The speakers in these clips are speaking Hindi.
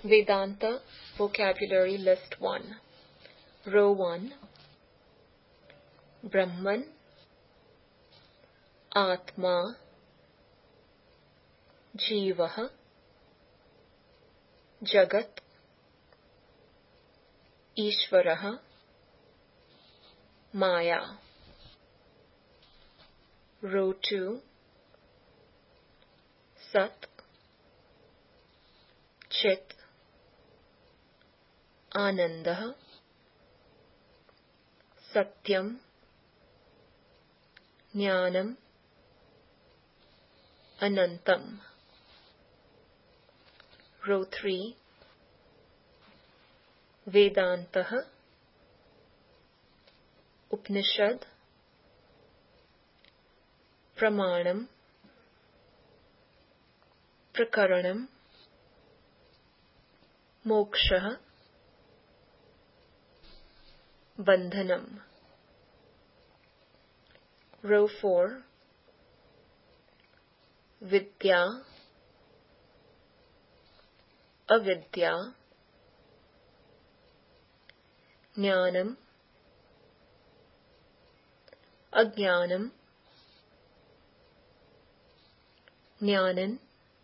Vedanta Vocabulary List 1. Row 1. Brahman, Atma, Jivah, Jagat, Ishvarah, Maya. Row 2. Sat, Chit, Anandah, Satyam, Jnanam, Anantam. Row 3. Vedantah, Upanishad, Pramanam, Prakaranam, Moksha, Bandhanam. Row 4. Vidya, Avidya, Jnanam, Ajnanam, Jnanan,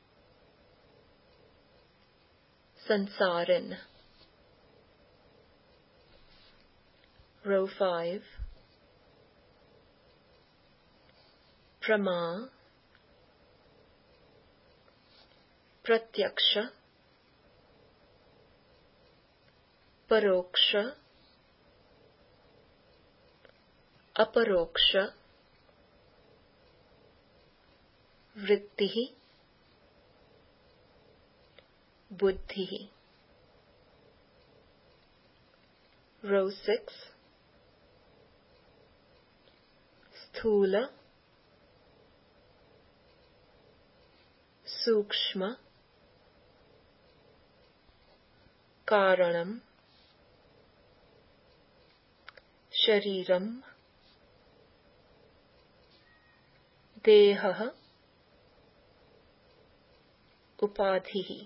Sansaran. Row 5. Prama, Pratyaksha, Paroksha, Aparoksha, Vritti, Buddhi. Row 6. Sthula, Sukshma, Karanam, Shariram, Dehah, Upadhihi.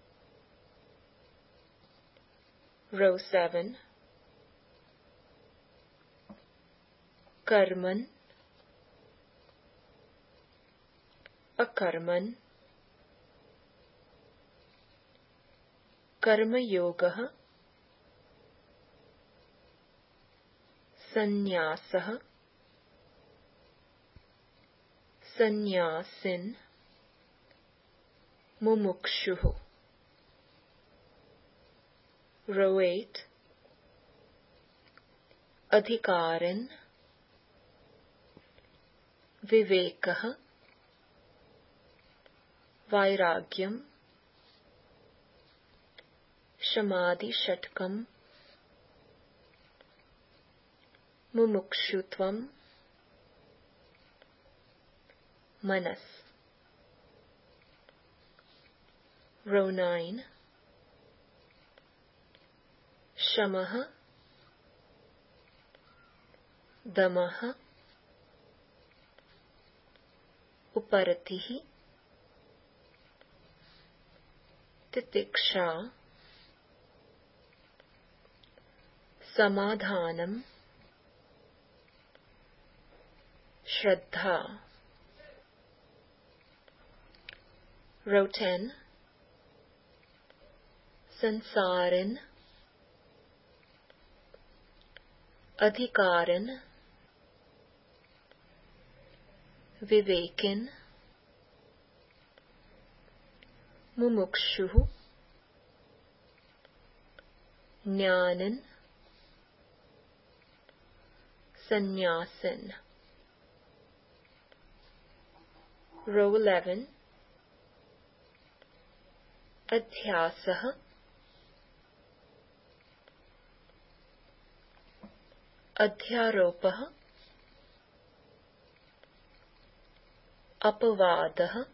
Row 7. Karman, Akarman, Karma Yogah, Sannyasah, Sannyasin, Mumukshuhu. Row 8. Adhikaran, Vivekah, Vairagyam, Shamadhi Shatkam, Mumukshutvam, Manas. Row 9. Shamaha, Damaha, Uparatihi, Titiksha, Samadhanam, Shraddha. Row 10. Sansarin, Adhikaran, Vivekin, Mumukshuhu, Jnanan, Sannyasin. Row 11. Adhyasah, Adhyaropah, Apavadah,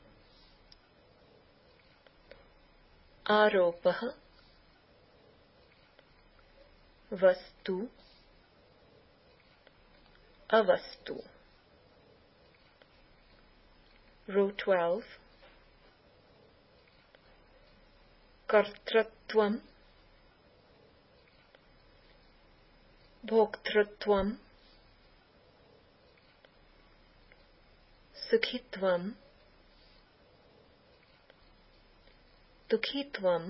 Aropah, Vastu, Avastu. Row 12. कर्तृत्वम् भोक्तृत्वम् सुखित्वम् दुखित्वम्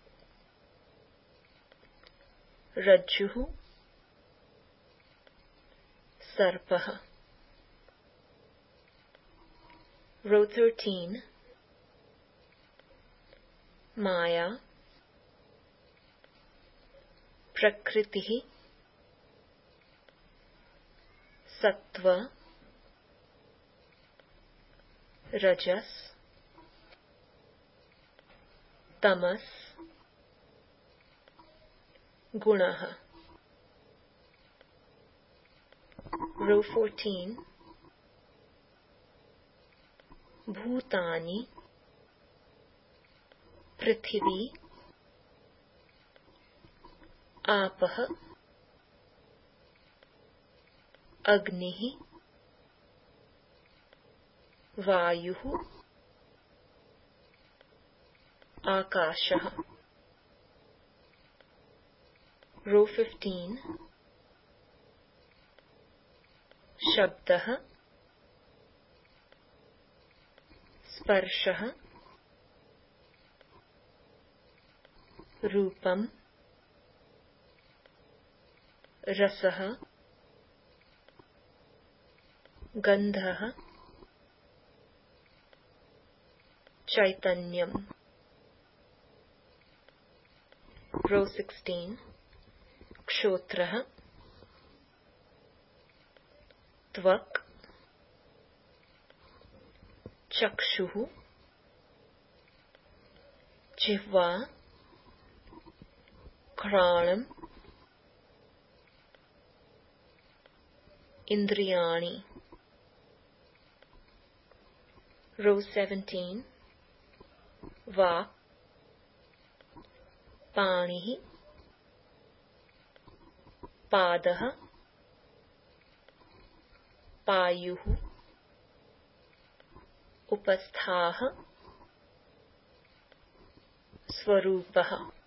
रज्जुः सर्पः. Row 13. माया प्रकृतिः सत्व रजस तमस गुणः. Row 14. भूतानि पृथिवी आपः अग्निः वायुः आकाशः. Row 15. शब्दः स्पर्शः रूपम् रसः गन्धः चैतन्यम्. Row 16. क्षोत्रः त्वक् चक्षुः जिह्वा घ्राणम् इन्द्रियाणि. Row 17. वाक् पाणिः पादः पायुः उपस्थाः स्वरूपः.